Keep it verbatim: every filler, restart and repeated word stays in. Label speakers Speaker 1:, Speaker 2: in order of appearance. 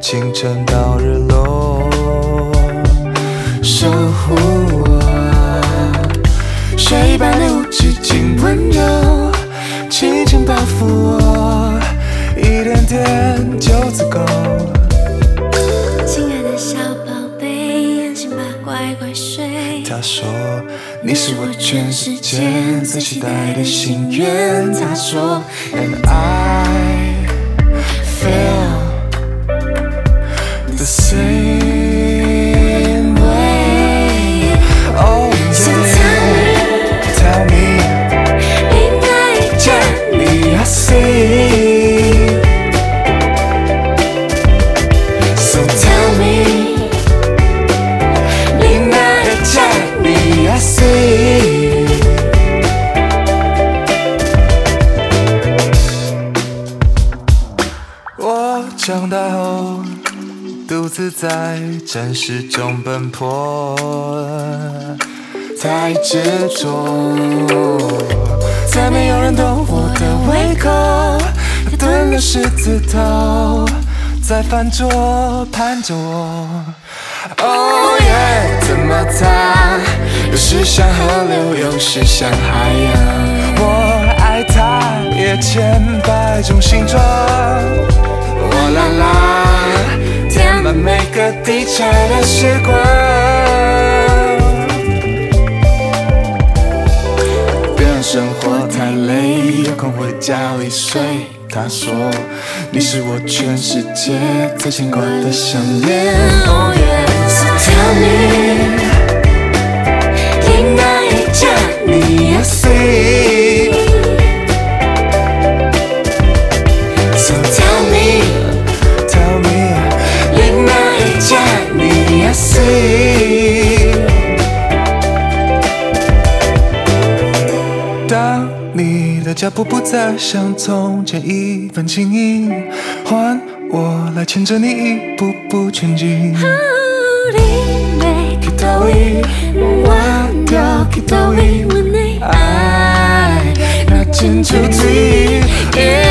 Speaker 1: 清晨到日落，守护我，水般的无止境温柔，轻轻抱负我，一点点就足够。
Speaker 2: 亲爱的小宝贝，安心吧，乖乖睡。
Speaker 1: 他说你是我全世界最期待的心愿。他说 And I feel the same way. Oh
Speaker 2: So
Speaker 1: yeah,
Speaker 2: tell
Speaker 1: tell
Speaker 2: me,
Speaker 1: me
Speaker 2: 你哪一站你
Speaker 1: I see. So tell me 你哪一站你 I see. 我长大后独自在战事中奔波，太执着，再没有人懂我的胃口。吞了狮子头，在饭桌盼着我。Oh yeah， 怎么他有时像河流，有时像海洋。我爱他，也千百种形状。我啦啦，填满每个低潮的时光。别让生活太累，有空回家里睡。他说你是我全世界最牵挂的项链。Oh yeah，
Speaker 2: So tell me， 你哪一站
Speaker 1: 你 I see。So tell me, tell me， 你哪一站你 I see。当你的脚步不再像从前一般轻易，换我来牵着你一步步前进。
Speaker 2: 你每个都已忘掉，个都已为你爱，
Speaker 1: 那进出题。